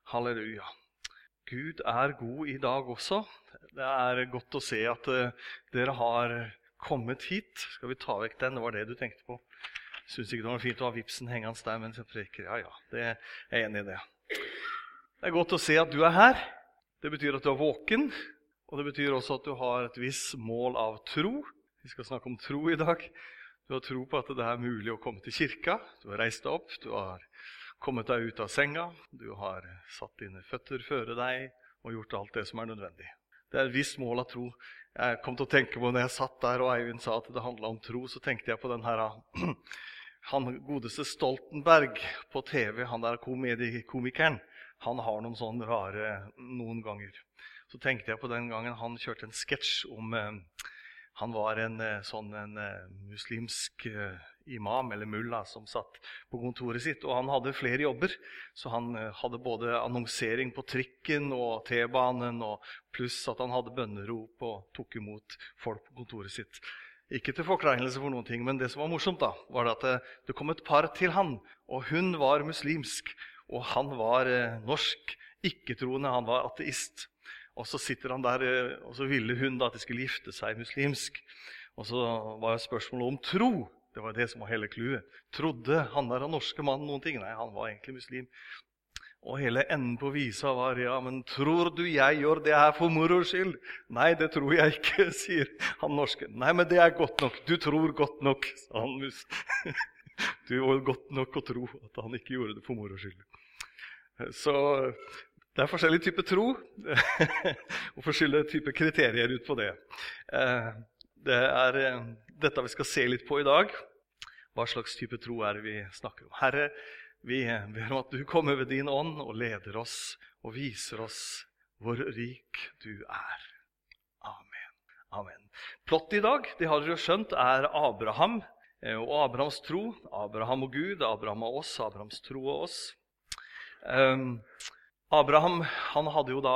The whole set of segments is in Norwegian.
Halleluja. Gud er god i dag også. Det er godt å se at dere har kommet hit. Skal vi ta vekk den? Det var det du tenkte på. Jeg synes ikke det var fint å ha vipsen hengende der mens jeg preker. Ja, det er jeg enig i det. Det er godt å se at du er her. Det betyr at du er våken, og det betyr også at du har et visst mål av tro. Vi skal snakke om tro i dag. Du har tro på at det er mulig å komme til kirka. Du har reist deg opp, du har kommet deg ut av senga, du har satt dine føtter føre deg og gjort alt det som er nødvendig. Det er et visst mål av tro. Jeg kom til å tenke på når jeg satt der og Eivind sa at det handlet om tro, så tenkte jeg på den her, han godeste Stoltenberg på TV, han der komikeren, han har noen sånne rare noen ganger. Så tenkte jeg på den gangen han kjørte en sketsj om, han var en muslimsk imam eller mulla som satt på kontoret sitt, og han hadde flere jobber, så han hadde både annonsering på trikken og T-banen, og pluss at han hadde bønnerop og tok imot folk på kontoret sitt. Ikke til forkleinelse for noen ting, men det som var morsomt da, var at det kom et par til han, og hun var muslimsk, og han var norsk, ikke-troende, han var ateist. Og så sitter han der, og så ville hun da at de skulle gifte seg muslimsk. Og så var det spørsmålet om tro. Det var det som var hele kluet. Trodde han der norske mannen noen ting? Nei, han var egentlig muslim. Og hele enden på visa var, ja, men tror du jeg gjør det her for moro skyld? Nei, det tror jeg ikke, sier han norske. Nei, men det er godt nok. Du tror godt nok, sa han mus. Du var godt nok å tro at han ikke gjorde det for moro skyld. Så det er forskjellige typer tro, og forskjellige typer kriterier ut på det. Det er dette vi skal se litt på i dag. Hva slags type tro er det vi snakker om? Herre, vi ber om at du kommer ved din ånd og leder oss og viser oss hvor rik du er. Amen. Amen. Plott i dag, det har dere jo skjønt, er Abraham og Abrahams tro. Abraham og Gud, Abraham og oss, Abrahams tro og oss. Abraham, han hadde jo da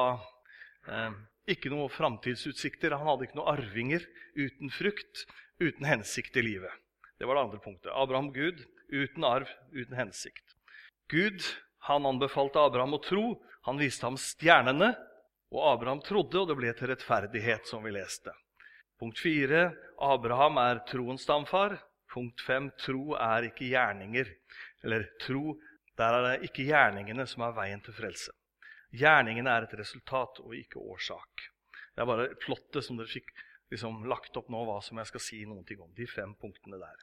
ikke noen framtidsutsikter, han hadde ikke noen arvinger uten frukt, uten hensikt i livet. Det var det andre punktet. Abraham og Gud, uten arv, uten hensikt. Gud, han anbefalte Abraham å tro, han viste ham stjernene, og Abraham trodde, og det ble til rettferdighet som vi leste. Punkt 4, Abraham er troens stamfar. Punkt 5, tro er ikke gjerninger, eller tro, der er det ikke gjerningene som er veien til frelse. Gjerningene er et resultat og ikke årsak. Det er bare plottet som dere fikk liksom lagt opp nå, hva som jeg skal si noen ting om. De 5 punktene der.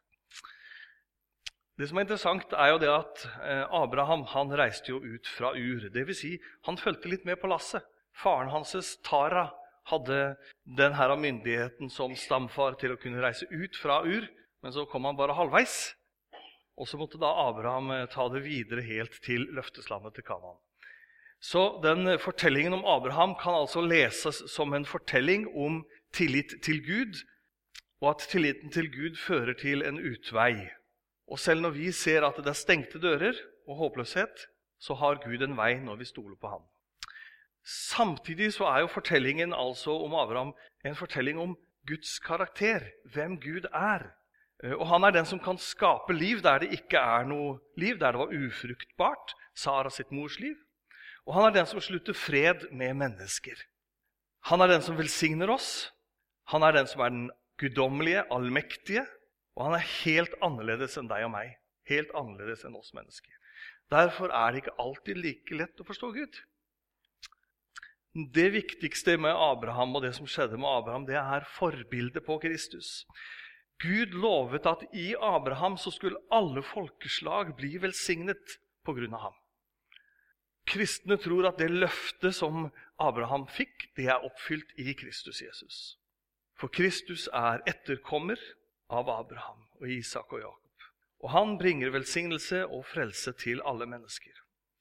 Det som er interessant er jo det at Abraham, han reiste jo ut fra Ur. Det vil si, han følte litt med på lasset. Faren hans, Tara, hadde den her myndigheten som stamfar til å kunne reise ut fra Ur, men så kom han bare halvveis. Og så måtte da Abraham ta det videre helt til løfteslandet til Kanaan. Så den fortellingen om Abraham kan altså leses som en fortelling om tillit til Gud, og at tilliten til Gud fører til en utvei. Og selv når vi ser at det er stengte dører og håpløshet, så har Gud en vei når vi stoler på ham. Samtidig så er jo fortellingen altså om Abraham en fortelling om Guds karakter, hvem Gud er. Og han er den som kan skape liv der det ikke er noe liv, der det var ufruktbart, Sara sitt mors liv. Og han er den som slutter fred med mennesker. Han er den som velsigner oss. Han er den som er den guddommelige, allmektige. Og han er helt annerledes enn deg og meg. Helt annerledes enn oss mennesker. Derfor er det ikke alltid like lett å forstå Gud. Det viktigste med Abraham og det som skjedde med Abraham, det er forbildet på Kristus. Gud lovet at i Abraham så skulle alle folkeslag bli velsignet på grunn av ham. Kristne tror at det løftet som Abraham fikk, det er oppfylt i Kristus Jesus. For Kristus er etterkommer av Abraham og Isak og Jakob. Og han bringer velsignelse og frelse til alle mennesker.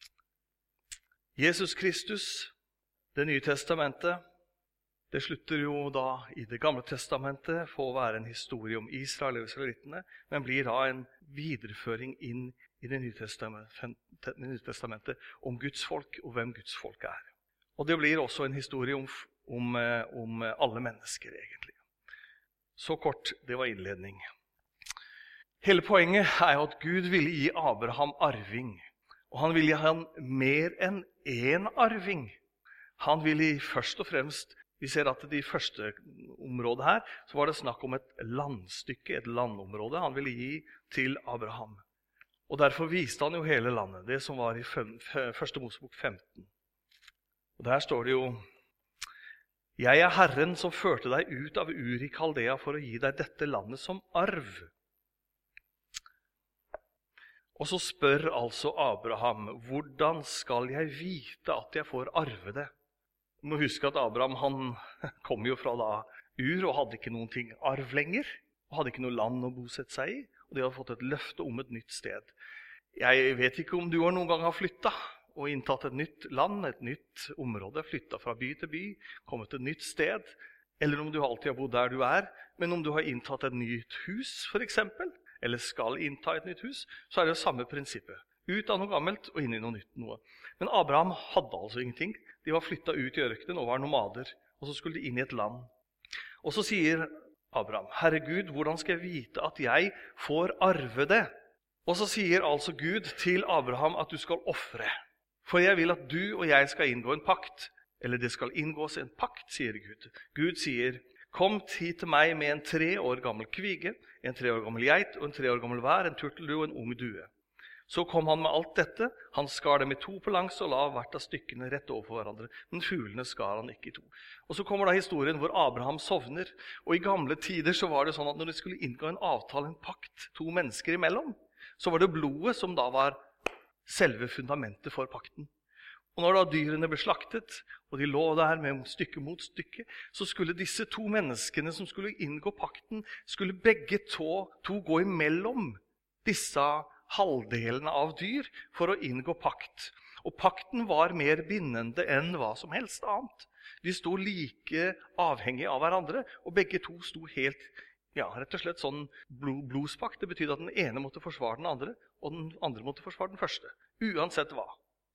Jesus Kristus, det nye testamentet, det slutter jo da i det gamle testamentet for å være en historie om Israel og israelittene, men blir da en videreføring inn i det nye testamentet om Guds folk og hvem Guds folk er. Og det blir også en historie om alle mennesker egentlig. Så kort, det var innledning. Hele poenget er jo at Gud ville gi Abraham arving. Og han ville gi han mer enn én arving. Han ville først og fremst, vi ser at i de første området her, så var det snakk om et landstykke, et landområde han ville gi til Abraham. Og derfor viste han jo hele landet, det som var i første Mosebok 15. Og der står det jo: «Jeg er Herren som førte deg ut av Ur i Kaldea for å gi deg dette landet som arv.» Og så spør altså Abraham: «Hvordan skal jeg vite at jeg får arve det?» Du må huske at Abraham han kom jo fra da Ur og hadde ikke noen ting arv lenger. Og hadde ikke noe land å bosette seg i. Og de hadde fått et løfte om et nytt sted. Jeg vet ikke om du noen gang har flyttet og inntatt et nytt land, et nytt område, flyttet fra by til by, kommet til et nytt sted, eller om du alltid har bodd der du er, men om du har inntatt et nytt hus for eksempel, eller skal innta et nytt hus, så er det jo samme prinsippet. Ut av noe gammelt og inn i noe nytt noe. Men Abraham hadde altså ingenting. De var flyttet ut i ørkenen og var nomader, og så skulle de inn i et land. Og så sier Abraham: «Herregud, hvordan skal jeg vite at jeg får arve det?» Og så sier altså Gud til Abraham at du skal offre. «For jeg vil at du og jeg skal inngå en pakt.» Eller det skal inngås en pakt, sier Gud. Gud sier: «Kom hit til meg med en 3 år gammel kvige, en 3 år gammel geit og en 3 år gammel vær, en turteldue og en ung due.» Så kom han med alt dette. Han skar dem i 2 på langs og la hvert av stykkene rett overfor hverandre. Men fuglene skar han ikke i 2. Og så kommer da historien hvor Abraham sovner. Og i gamle tider så var det sånn at når de skulle inngå en avtale, en pakt, 2 mennesker imellom, så var det blodet som da var selve fundamentet for pakten. Og når da dyrene ble slaktet, og de lå der med stykke mot stykke, så skulle disse 2 menneskene som skulle inngå pakten, skulle begge to gå imellom disse halvdelene av dyr for å inngå pakt. Og pakten var mer bindende enn hva som helst annet. De sto like avhengig av hverandre, og begge to sto helt, rett og slett sånn blodspakt. Det betydde at den ene måtte forsvare den andre, og den andre måtte forsvare den første. Uansett hva.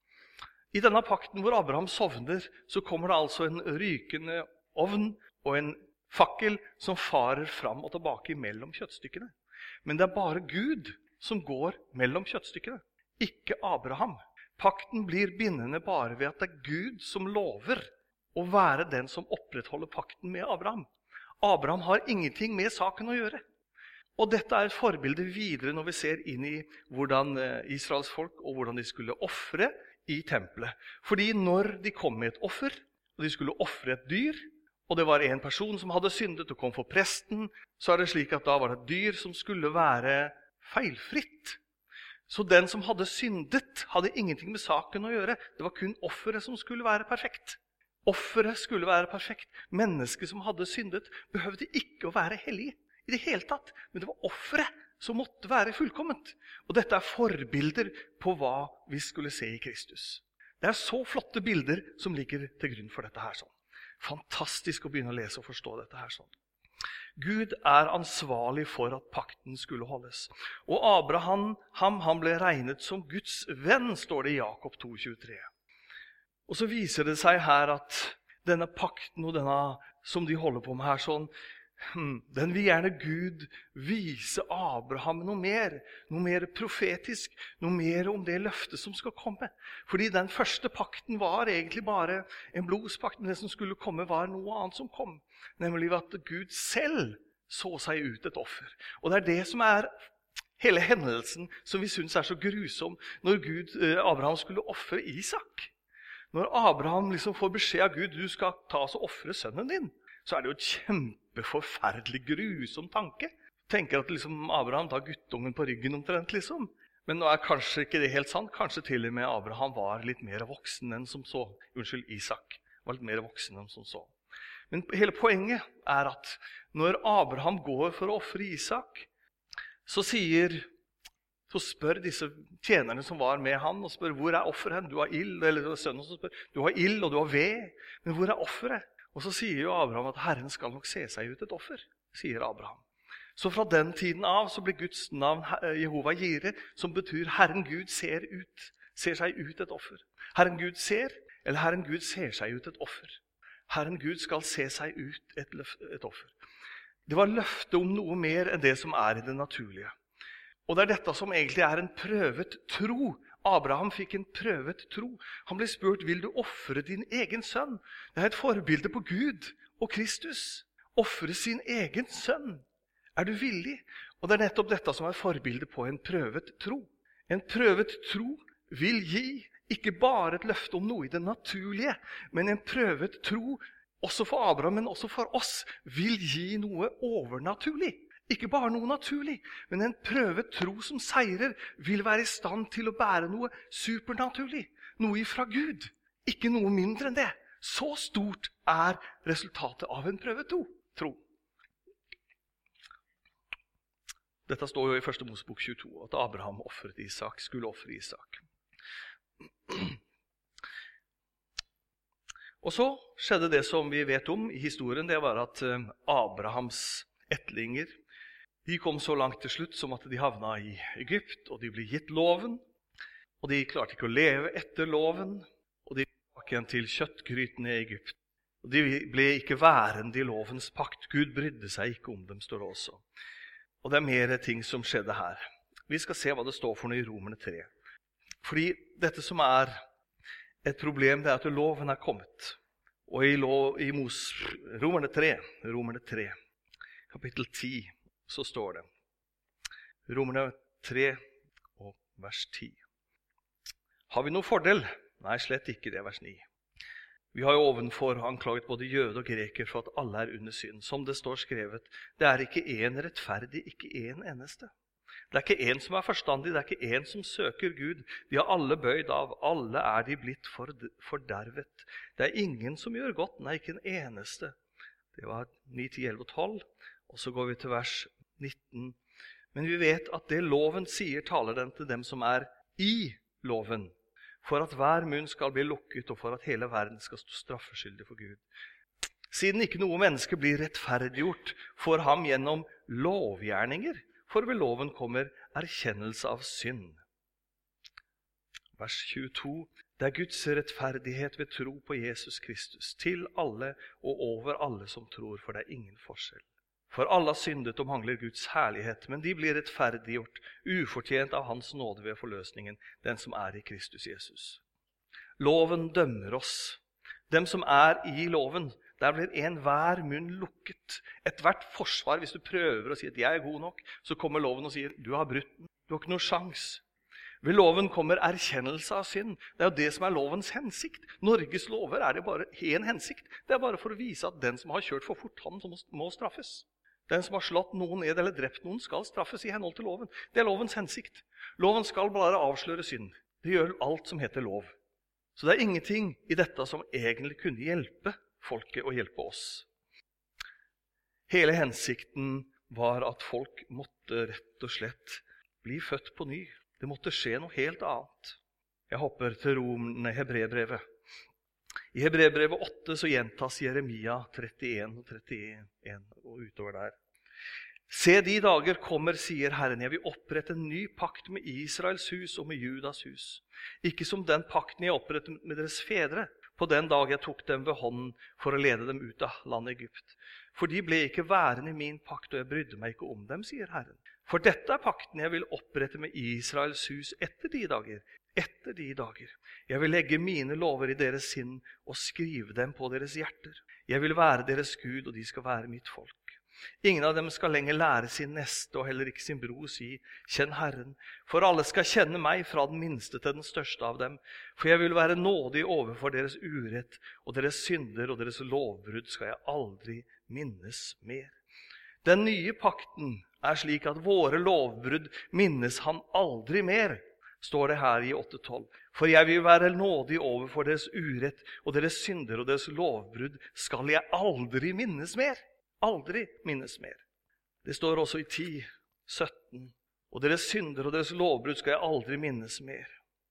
I denne pakten hvor Abraham sovner, så kommer det altså en rykende ovn og en fakkel som farer fram og tilbake mellom kjøttstykkene. Men det er bare Gud som går mellom kjøttstykkene, ikke Abraham. Pakten blir bindende bare ved at det er Gud som lover å være den som opprettholder pakten med Abraham. Abraham har ingenting med saken å gjøre. Og dette er et forbilde videre når vi ser inn i hvordan Israels folk og hvordan de skulle offre i tempelet. Fordi når de kom med et offer, og de skulle offre et dyr, og det var en person som hadde syndet og kom for presten, så er det slik at da var det et dyr som skulle være feilfritt. Så den som hadde syndet, hadde ingenting med saken å gjøre. Det var kun offeret som skulle være perfekt. Offeret skulle være perfekt. Mennesket som hadde syndet, behøvde ikke å være hellige i det hele tatt. Men det var offeret som måtte være fullkomment. Og dette er forbilder på hva vi skulle se i Kristus. Det er så flotte bilder som ligger til grunn for dette her. Sånn. Fantastisk å begynne å lese og forstå dette her. Sånn. Gud er ansvarlig for at pakten skulle holdes. Og Abraham, han ble regnet som Guds venn, står det i Jakob 2,23. Og så viser det seg her at denne pakten og denne som de holder på med her sånn, den vil gjerne Gud vise Abraham noe mer profetisk, noe mer om det løftet som skal komme. Fordi den første pakten var egentlig bare en blodspakt, men det som skulle komme var noe annet som kom. Nemlig at Gud selv så seg ut et offer. Og det er det som er hele hendelsen som vi synes er så grusom når Abraham skulle offre Isak. Når Abraham liksom får beskjed av Gud, du skal ta oss og offre sønnen din, så er det jo et kjempeforferdelig grusom tanke. Tenker at liksom Abraham tar guttungen på ryggen omtrent liksom. Men nå er kanskje ikke det helt sant. Kanskje til og med Abraham var litt mer voksen enn som så. Isak var litt mer voksen enn som så. Men hele poenget er at når Abraham går for å offre Isak, så spør disse tjenerne som var med han, og spør, hvor er offeret? Du har ild, eller sønnen som spør, du har ild og du har ved, men hvor er offeret? Og så sier jo Abraham at Herren skal nok se seg ut et offer, sier Abraham. Så fra den tiden av så blir Guds navn Jehova Jireh, som betyr Herren Gud ser seg ut et offer. Herren Gud ser, eller Herren Gud ser seg ut et offer. Herren Gud skal se seg ut et offer. Det var løfte om noe mer enn det som er i det naturlige. Og det er dette som egentlig er en prøvet tro Abraham fikk en prøvet tro. Han ble spurt, vil du offre din egen sønn? Det et forbilde på Gud og Kristus. Offre sin egen sønn. Du villig? Og det nettopp dette som forbilde på en prøvet tro. En prøvet tro vil gi ikke bare et løfte om noe i det naturlige, men en prøvet tro, også for Abraham, men også for oss, vil gi noe overnaturlig. Ikke bare noe naturlig, men en prøvet tro som seirer vil være i stand til å bære noe supernaturlig, noe ifra Gud. Ikke noe mindre enn det. Så stort resultatet av en prøvet tro. Dette står jo i 1. Mosebok 22, at Abraham skulle offre Isak. Og så skjedde det som vi vet om i historien, det var at Abrahams ettlinger, de kom så langt til slutt som at de havna i Egypt, og de ble gitt loven, og de klarte ikke å leve etter loven, og de gikk igjen til kjøttgrytene i Egypt. Og de ble ikke værende i lovens pakt. Gud brydde seg ikke om dem, står det også. Og det mer ting som skjedde her. Vi skal se hva det står for noe i Romerne 3. Fordi dette som et problem, det at loven kommet. Og i Romerne 3, kapittel 10, så står det. Romerne 3 og vers 10. Har vi noen fordel? Nei, slett ikke det, vers 9. Vi har jo ovenfor anklaget både jøde og greker for at alle under synd. Som det står skrevet, det ikke en rettferdig, ikke en eneste. Det ikke en som forstandig, det ikke en som søker Gud. De har alle bøyd av, alle de blitt fordervet. Det ingen som gjør godt, nei, ikke en eneste. Det var 9, 10, 11 og 12. Og så går vi til vers 19. Men vi vet at det loven sier, taler den til dem som i loven, for at hver munn skal bli lukket, og for at hele verden skal stå straffeskyldig for Gud. Siden ikke noe menneske blir rettferdiggjort for ham gjennom lovgjerninger, for ved loven kommer erkjennelse av synd. Vers 22. Det Guds rettferdighet ved tro på Jesus Kristus, til alle og over alle som tror, for det ingen forskjell. For alle har syndet og mangler Guds herlighet, men de blir rettferdiggjort, ufortjent av hans nåde ved forløsningen, den som i Kristus Jesus. Loven dømmer oss. Dem som i loven, der blir enhver munn lukket. Et hvert forsvar, hvis du prøver å si at jeg god nok, så kommer loven og sier, du har brutt den, du har ikke noen sjans. Ved loven kommer erkjennelse av synd. Det jo det som lovens hensikt. Norges lover det bare en hensikt. Det bare for å vise at den som har kjørt for fort, han må straffes. Den som har slått noen ned eller drept noen skal straffes i henhold til loven. Det lovens hensikt. Loven skal bare avsløre synd. Det gjør alt som heter lov. Så det ingenting i dette som egentlig kunne hjelpe folket og hjelpe oss. Hele hensikten var at folk måtte rett og slett bli født på ny. Det måtte skje noe helt annet. Jeg hopper til Hebreerbrevet. I Hebreerbrevet 8 så gjentas Jeremia 31 og 31 og utover der. Se, de dager kommer, sier Herren, jeg vil opprette en ny pakt med Israels hus og med Judas hus. Ikke som den pakten jeg opprettet med deres fedre, på den dag jeg tok dem ved hånden for å lede dem ut av landet Egypt. For de ble ikke værende i min pakt, og jeg brydde meg ikke om dem, sier Herren. For dette pakten jeg vil opprette med Israels hus etter de dager. Etter de dager. Jeg vil legge mine lover i deres sinn og skrive dem på deres hjerter. Jeg vil være deres Gud, og de skal være mitt folk. Ingen av dem skal lenger lære sin neste, og heller ikke sin bror si, kjenn Herren. For alle skal kjenne meg, fra den minste til den største av dem. For jeg vil være nådig overfor deres urett, og deres synder og deres lovbrudd skal jeg aldri minnes mer. Den nye pakten slik at våre lovbrudd minnes han aldri mer, står det her i 8:12. For jeg vil være nådig overfor deres urett, og deres synder og deres lovbrudd skal jeg aldri minnes mer. Aldri minnes mer. Det står også i 10:17. Og deres synder og deres lovbrudd skal jeg aldri minnes mer.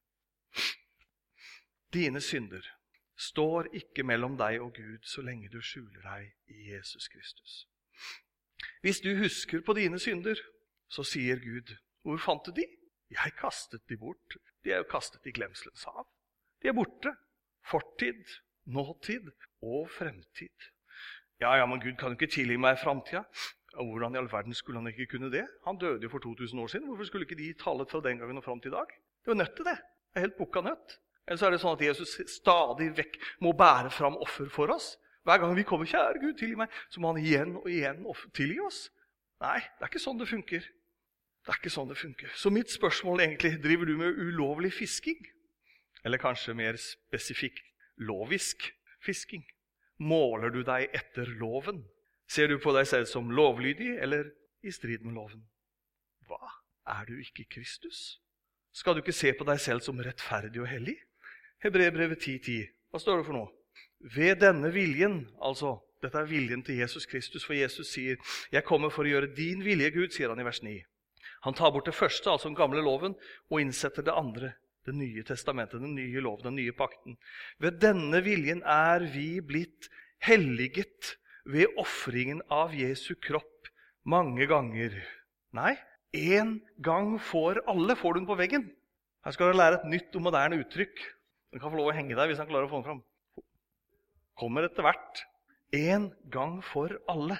Dine synder står ikke mellom deg og Gud så lenge du skjuler deg i Jesus Kristus. Hvis du husker på dine synder, så sier Gud, hvor fant du de? Jeg kastet de bort. De jo kastet i glemselens hav. De borte. Fortid, nåtid og fremtid. Ja, men Gud kan jo ikke tilgi meg i fremtiden. Og hvordan i all verden skulle han ikke kunne det? Han døde jo for 2000 år siden. Hvorfor skulle ikke de tale fra den gangen og frem til i dag? Det var nødt til det. Det helt bukka nødt. Eller så det sånn at Jesus stadig vekk må bære fram offer for oss. Hver gang vi kommer, kjære Gud, tilgi meg, så må han igjen og igjen tilgi oss. Nei, det ikke sånn det funker. Det ikke sånn det funker. Så mitt spørsmål egentlig, driver du med ulovlig fisking? Eller kanskje mer spesifikt, lovisk fisking? Måler du deg etter loven? Ser du på deg selv som lovlydig eller i strid med loven? Hva? Du ikke Kristus? Skal du ikke se på deg selv som rettferdig og hellig? Hebreerbrevet 10:10. Hva står det for noe? Ved denne viljen, altså, dette viljen til Jesus Kristus, for Jesus sier, jeg kommer for å gjøre din vilje, Gud, sier han i vers 9. Han tar bort det første, altså den gamle loven, og innsetter det andre, det nye testamentet, den nye loven, den nye pakten. Ved denne viljen vi blitt helliget ved offringen av Jesu kropp mange ganger. Nei, en gang for alle. Får du den på veggen? Her skal du lære et nytt og moderne uttrykk. Den kan få lov å henge der hvis han klarer å få den fram. Kommer etter hvert. En gang for alle.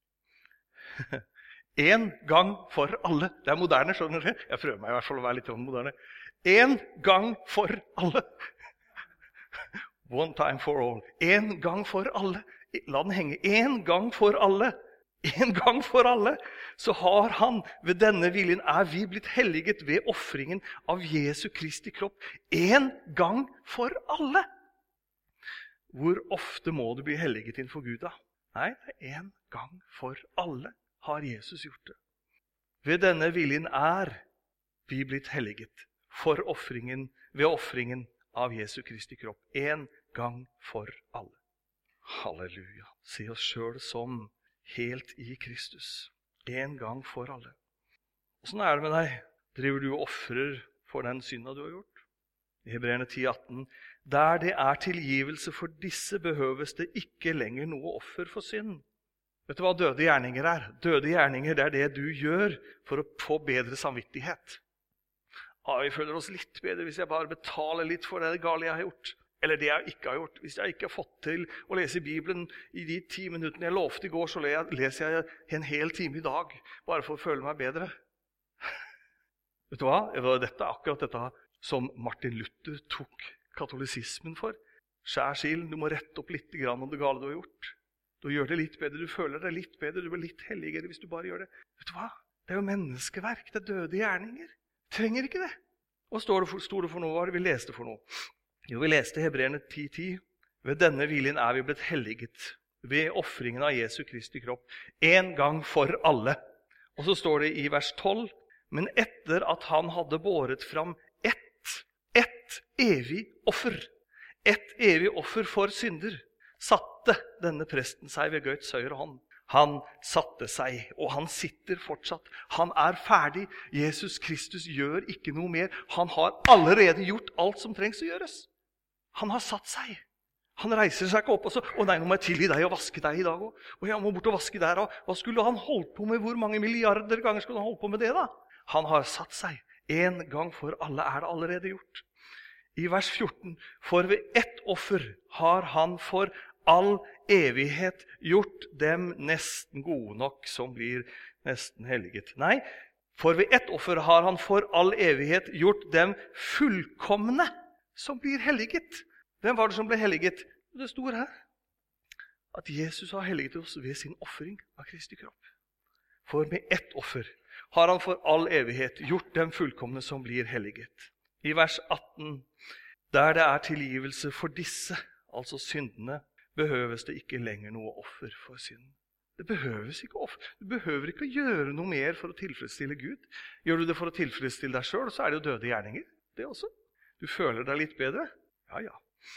En gang for alle. Det moderne, skjønner dere? Jeg prøver meg i hvert fall å være litt moderne. En gang for alle. One time for all. En gang for alle. La den henge. En gang for alle. En gang for alle. Så har han, ved denne viljen vi blitt helliget ved offringen av Jesu Kristi kropp. En gang for alle. Hvor ofte må du bli helliget innenfor Gud da? Nei, det en gang for alle har Jesus gjort det. Ved denne viljen vi blitt helliget for offringen, ved offringen av Jesu Kristi kropp. En gang for alle. Halleluja. Se oss selv som helt i Kristus. En gang for alle. Hvordan det med deg? Driver du og offrer for den synda du har gjort? I Hebreerne 10:18. Der det tilgivelse for disse behøves det ikke lenger noe offer for synd. Vet du hva døde gjerninger Døde gjerninger det det du gjør for å få bedre samvittighet. Vi føler oss litt bedre hvis jeg bare betaler litt for det gale jeg har gjort. Eller det jeg ikke har gjort. Hvis jeg ikke har fått til å lese Bibelen i de 10 minuttene jeg lovte i går, så leser jeg en hel time i dag, bare for å føle meg bedre. Vet du hva? Dette akkurat dette som Martin Luther tok katolisismen for. Skjær silen, du må rette opp litt grann om det gale du har gjort. Du gjør det litt bedre, du føler deg litt bedre, du blir litt helligere hvis du bare gjør det. Vet du hva? Det jo menneskeverk, det døde gjerninger. Trenger ikke det. Hva stod det for noe? Hva vi leste for noe? Jo, vi leste Hebreerne 10:10. Ved denne viljen vi blitt helliget ved offringen av Jesu Kristi kropp. En gang for alle. Og så står det i vers 12. Men etter at han hadde båret fram ett evig offer. Ett evig offer for synder. Satte denne presten seg ved Guds høyre hånd. Han satte seg, og han sitter fortsatt. Han ferdig. Jesus Kristus gjør ikke noe mer. Han har allerede gjort alt som trengs å gjøres. Han har satt seg. Han reiser seg ikke opp og så, nei, nå må jeg tilgi deg og vaske deg i dag også. Og jeg må bort og vaske der også. Hva skulle han holdt på med? Hvor mange milliarder ganger skulle han holdt på med det da? Han har satt seg. En gang for alle det allerede gjort. I vers 14. For ved ett offer har han for all evighet gjort dem nesten gode nok som blir nesten helliget. Nei, for ved ett offer har han for all evighet gjort dem fullkomne som blir helliget. Hvem var det som ble helliget? Det står her. At Jesus har helliget oss ved sin offring av Kristi kropp. For med ett offer har han for all evighet gjort dem fullkomne som blir helliget. I vers 18, der det tilgivelse for disse, altså syndene, behøves det ikke lenger noe offer for synd. Det behøves ikke offer. Du behøver ikke å gjøre noe mer for å tilfredsstille Gud. Gjør du det for å tilfredsstille deg selv, så det jo døde gjerninger. Det også. Du føler deg litt bedre? Ja.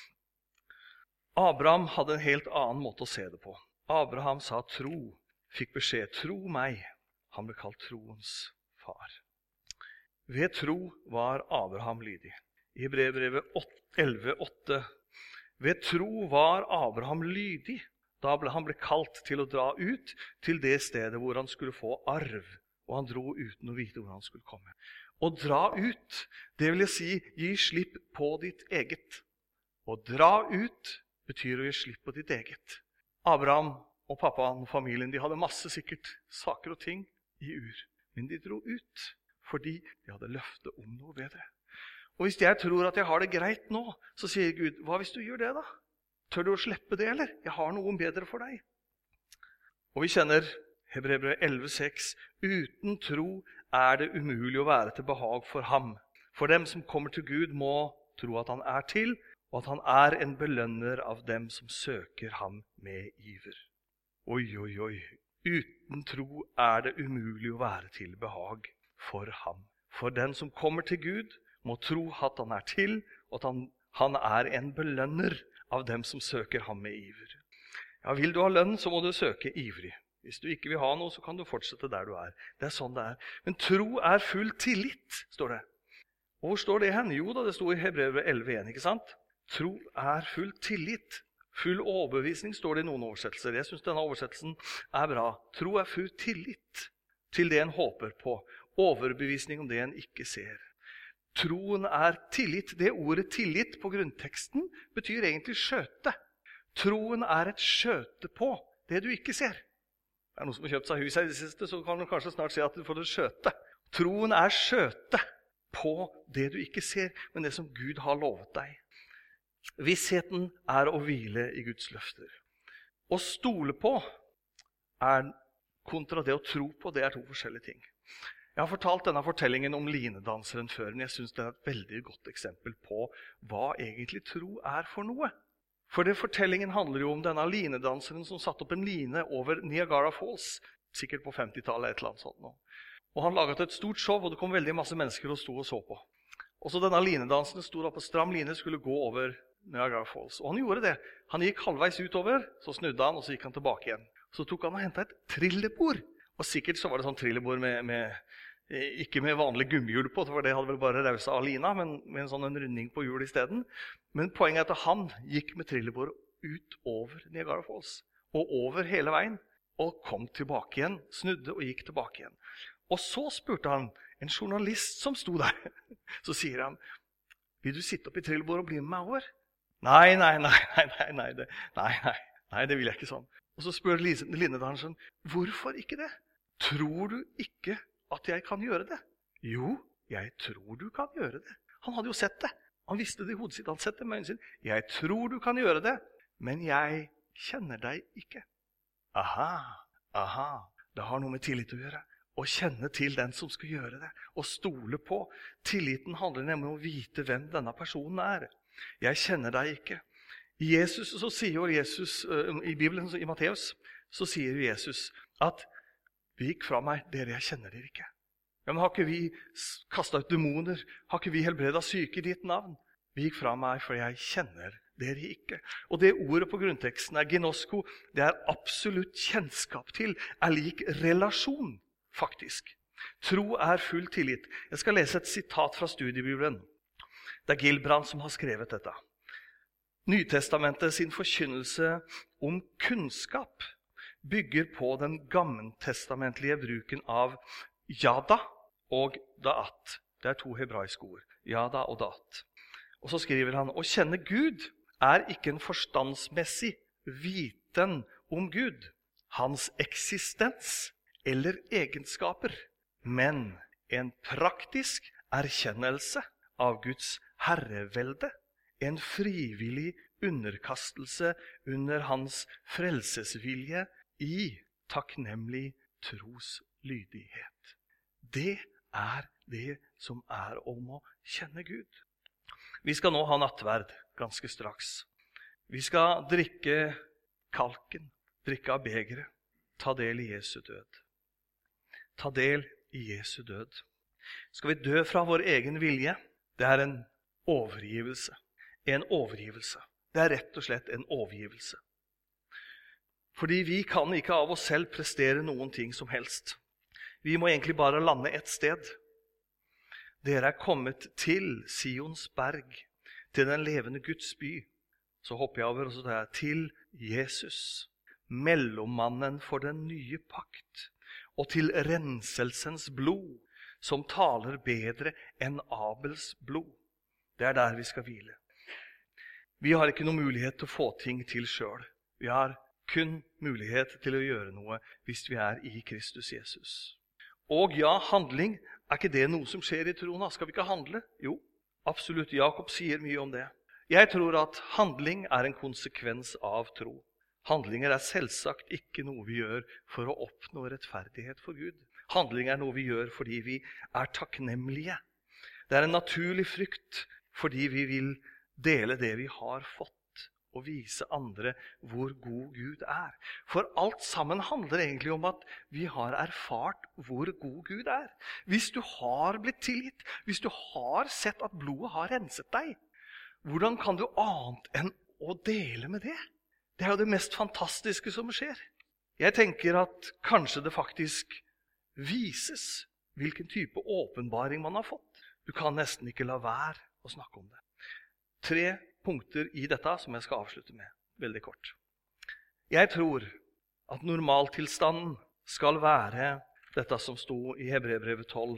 Abraham hadde en helt annen måte å se det på. Abraham sa tro, fikk beskjed, tro meg. Han ble kalt troens far. Ved tro var Abraham lydig. I Hebreerbrevet 11:8. Ved tro var Abraham lydig da han ble kalt til å dra ut til det stedet hvor han skulle få arv, og han dro uten å vite hvor han skulle komme. Å dra ut, det vil si gi slipp på ditt eget. Å dra ut betyr å gi slipp på ditt eget. Abraham og pappaen og familien, de hadde masse sikkert saker og ting i ur. Men de dro ut fordi de hadde løfte om noe bedre. Og hvis jeg tror at jeg har det greit nå, så sier Gud, hva hvis du gjør det da? Tør du å slippe det, eller? Jeg har noe bedre for deg. Og vi kjenner Hebreerbrevet 11,6. Uten tro er det umulig å være til behag for ham. For dem som kommer til Gud må tro at han er til, og at han er en belønner av dem som søker ham med iver. Oi, oi, oi. Uten tro er det umulig å være til behag for ham. For den som kommer til Gud må tro at han er til, og at han er en belønner av dem som søker ham med iver. Ja, vil du ha lønn, så må du søke ivrig. Hvis du ikke vil ha noe, så kan du fortsette der du er. Det er sånn det er. Men tro er full tillit, står det. Og hvor står det hen? Jo da, det står i Hebreerbrevet 11,1, ikke sant? Tro er full tillit. Full overbevisning står det i noen oversettelser. Jeg synes denne oversettelsen er bra. Tro er full tillit til det en håper på. Overbevisning om det en ikke ser. Troen er tillit. Det ordet tillit på grunnteksten betyr egentlig skjøte. Troen er et skjøte på det du ikke ser. Det er noen som har kjøpt seg hus her i det siste, så kan du kanskje snart se at du får et skjøte. Troen er skjøte på det du ikke ser, men det som Gud har lovet deg. Vissheten er å hvile i Guds løfter. Å stole på er kontra det å tro på, det er to forskjellige ting. Jeg har fortalt denne fortellingen om linedanseren før, men jeg synes det er et veldig godt eksempel på hva egentlig tro er for noe. For det fortellingen handler jo om denne linedanseren som satte opp en line over Niagara Falls, sikkert på 50-tallet, et eller annet sånt nå. Og han laget et stort show, og det kom veldig masse mennesker og sto og så på. Og så denne linedansen sto da på stram line, skulle gå over Niagara Falls. Og han gjorde det. Han gikk halvveis utover, så snudde han, og så gikk han tilbake igjen. Så tok han og hentet et trillebord. Og sikkert så var det sånn trillebord ikke med vanlig gummihjul på, for det hadde vel bare rauset av lina, men med en sånn runding på hjul i stedet. Men poenget er at han gikk med trillebord ut over Niagara Falls, og over hele veien, og kom tilbake igjen, snudde og gikk tilbake igjen. Og så spurte han en journalist som sto der. Så sier han, vil du sitte opp i trillebordet og bli med meg over? Nei, det vil jeg ikke sånn. Og så spør linedanseren, hvorfor ikke det? Tror du ikke at jeg kan gjøre det? Jo, jeg tror du kan gjøre det. Han hadde jo sett det. Han visste det i hodet sitt. Han sett det med øynene sine. Jeg tror du kan gjøre det, men jeg kjenner deg ikke. Aha. Det har noe med tillit å gjøre. Å kjenne til den som skal gjøre det. Og stole på. Tilliten handler nemlig om å vite hvem denne personen er. Jeg kjenner deg ikke. I Bibelen, i Matteus, så sier Jesus at vik fra meg, dere jeg kjenner dere ikke. Ja, men har ikke vi kastet ut demoner? Har ikke vi helbredet syke i ditt navn? Vik fra meg, for jeg kjenner dere ikke. Og det ordet på grunnteksten er ginosko. Det er absolutt kjennskap til, er lik relasjon, faktisk. Tro er full tillit. Jeg skal lese et sitat fra studiebibelen. Det er Gilbrand som har skrevet dette. Nytestamentet sin forkynnelse om kunnskap bygger på den gammeltestamentlige bruken av yada og da'at. Det er to hebraiske ord. Yada og da'at. Og så skriver han, å kjenne Gud er ikke en forstandsmessig viten om Gud, hans eksistens eller egenskaper, men en praktisk erkjennelse av Guds herrevelde, en frivillig underkastelse under hans frelsesvilje i takknemlig troslydighet. Det er det som er om å kjenne Gud. Vi skal nå ha nattverd ganske straks. Vi skal drikke kalken, drikke av begeret, ta del i Jesu død. Ta del i Jesu død. Skal vi dø fra vår egen vilje? Det er en overgivelse. En overgivelse. Det er rett og slett en overgivelse. Fordi vi kan ikke av oss selv prestere noen ting som helst. Vi må egentlig bare lande et sted. Dere er kommet til Sions berg, til den levende Guds by. Så hopper jeg over, og så tar jeg til Jesus, mellommannen for den nye pakt, og til renselsens blod, som taler bedre enn Abels blod. Det er der vi skal hvile. Vi har ikke noen mulighet til å få ting til selv. Vi har kun mulighet til å gjøre noe hvis vi er i Kristus Jesus. Og ja, handling, er ikke det noe som skjer i troen? Skal vi ikke handle? Jo, Absolutt, Jakob sier mye om det. Jeg tror at handling er en konsekvens av tro. Handlinger er selvsagt ikke noe vi gjør for å oppnå rettferdighet for Gud. Handling er noe vi gjør fordi vi er takknemlige. Det er en naturlig frykt fordi vi vil dele det vi har fått, og vise andre hvor god Gud er. For alt sammen handler egentlig om at vi har erfart hvor god Gud er. Hvis du har blitt tilgitt, hvis du har sett at blodet har renset deg, hvordan kan du annet enn å dele med det? Det er jo det mest fantastiske som skjer. Jeg tenker at kanskje det faktisk vises hvilken type åpenbaring man har fått. Du kan nesten ikke la være å snakke om det. 3 punkter i dette som jeg skal avslutte med, veldig kort. Jeg tror at normaltilstanden skal være dette som sto i Hebreerbrevet 12.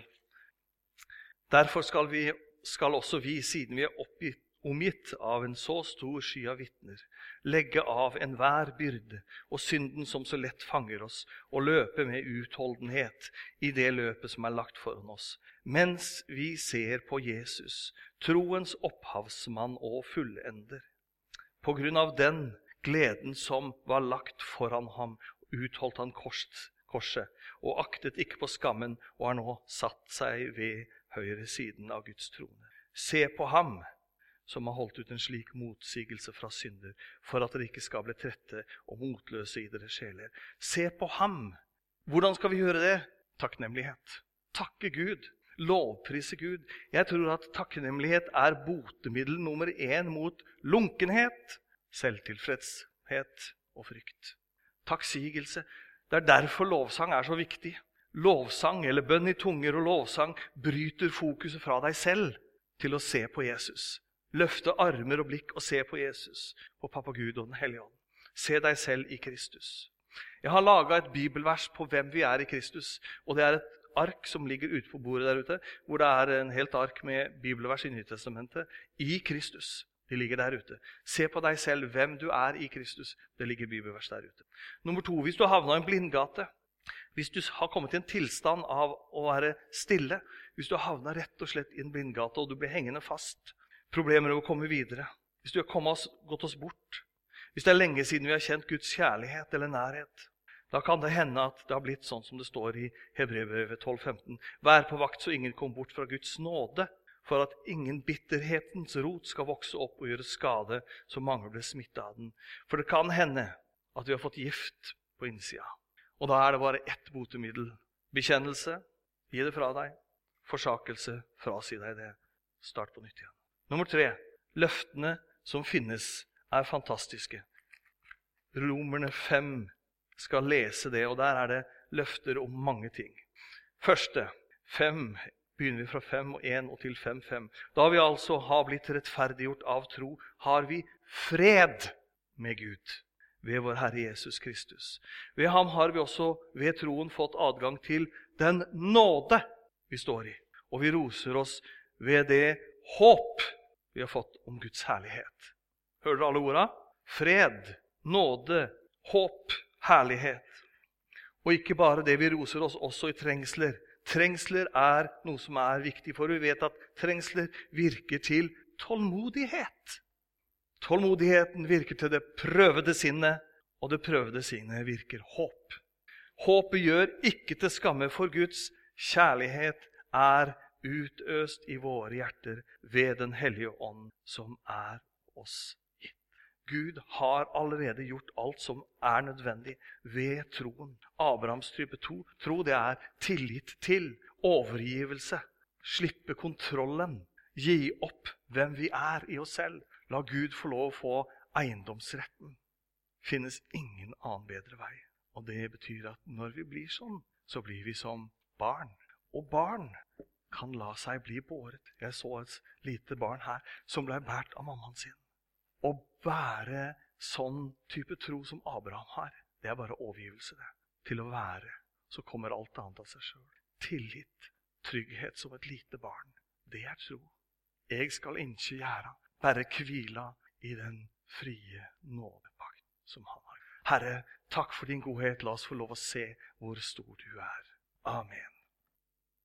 Derfor skal også vi, siden vi er omgitt av en så stor sky av vitner, legge av enhver byrde og synden som så lett fanger oss, og løpe med utholdenhet i det løpet som er lagt foran oss, mens vi ser på Jesus, troens opphavsmann og fullender. På grunn av den gleden som var lagt foran ham, utholdt han korset, og aktet ikke på skammen, og har nå satt seg ved høyre siden av Guds trone. Se på ham, som har holdt ut en slik motsigelse fra synder, for at dere ikke skal bli trette og motløse i deres sjeler. Se på ham. Hvordan skal vi gjøre det? Takknemlighet. Takke Gud. Lovprise Gud. Jeg tror at takknemlighet er botemiddel nummer 1 mot lunkenhet, selvtilfredshet og frykt. Takksigelse. Det er derfor lovsang er så viktig. Lovsang, eller bønn i tunger og lovsang, bryter fokuset fra deg selv til å se på Jesus. Løfte armer og blikk og se på Jesus, på Pappa Gud og den Hellige Ånd. Se deg selv i Kristus. Jeg har laget et bibelvers på hvem vi er i Kristus, og det er et ark som ligger ute på bordet der ute, hvor det er en helt ark med bibelvers i Nytestamentet i Kristus. De ligger der ute. Se på deg selv, hvem du er i Kristus. Det ligger bibelvers der ute. Nummer 2, hvis du har havnet i en blindgate, hvis du har kommet i en tilstand av å være stille, hvis du har havnet rett og slett i en blindgate, og du blir hengende fast, problemer med å komme videre, hvis du har gått oss bort, hvis det er lenge siden vi har kjent Guds kjærlighet eller nærhet, da kan det hende at det har blitt sånn som det står i Hebreerbrevet 12,15. Vær på vakt så ingen kommer bort fra Guds nåde, for at ingen bitterhetens rot skal vokse opp og gjøre skade så mange blir smittet av den. For det kan hende at vi har fått gift på innsida. Og da er det bare ett botemiddel. Bekjennelse, gi det fra deg. Forsakelse, frasi deg det. Start på nytt igjen. Nummer 3. Løftene som finnes er fantastiske. Romerne 5 skal lese det, og der er det løfter om mange ting. Første, 5, begynner vi fra 5:1 og til 5:5. Da vi altså har blitt rettferdiggjort av tro, har vi fred med Gud ved vår Herre Jesus Kristus. Ved ham har vi også ved troen fått adgang til den nåde vi står i, og vi roser oss ved det håp vi har fått om Guds herlighet. Hører dere alle ordene? Fred, nåde, håp, herlighet. Og ikke bare det, vi roser oss også i trengsler. Trengsler er noe som er viktig, for vi vet at trengsler virker til tålmodighet. Tålmodigheten virker til det prøvede sinnet, og det prøvede sinnet virker håp. Håpet gjør ikke til skamme, for Guds kjærlighet er utøst i våre hjerter ved den Hellige Ånd som er oss gitt. Gud har allerede gjort alt som er nødvendig ved troen. Abrahams type tro, det er tillit til, overgivelse, slippe kontrollen, gi opp hvem vi er i oss selv. La Gud få lov å få eiendomsretten. Finnes ingen annen bedre vei. Og det betyr at når vi blir sånn, så blir vi som barn. Og barn kan la seg bli båret. Jeg så et lite barn her som ble båret av mammaen sin. Å være sånn type tro som Abraham har, det er bare overgivelse det. Til å være, så kommer alt annet av seg selv. Tillit, trygghet som et lite barn, det er tro. Jeg skal ikke gjøre, bare hvila i den frie nådepakt som han har. Herre, takk for din godhet. La oss få lov å se hvor stor du er. Amen.